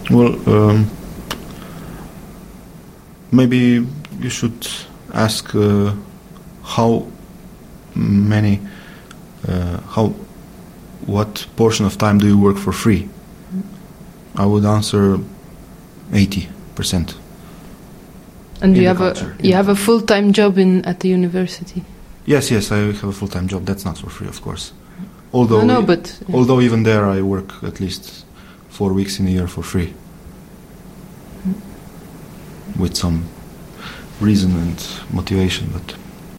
Well, maybe you should ask how many, what portion of time do you work for free? I would answer 80%. And you have a full-time job at the university? Yes, I have a full-time job. That's not for free, of course. Although even there I work at least 4 weeks in a year for free, with some reason and motivation, but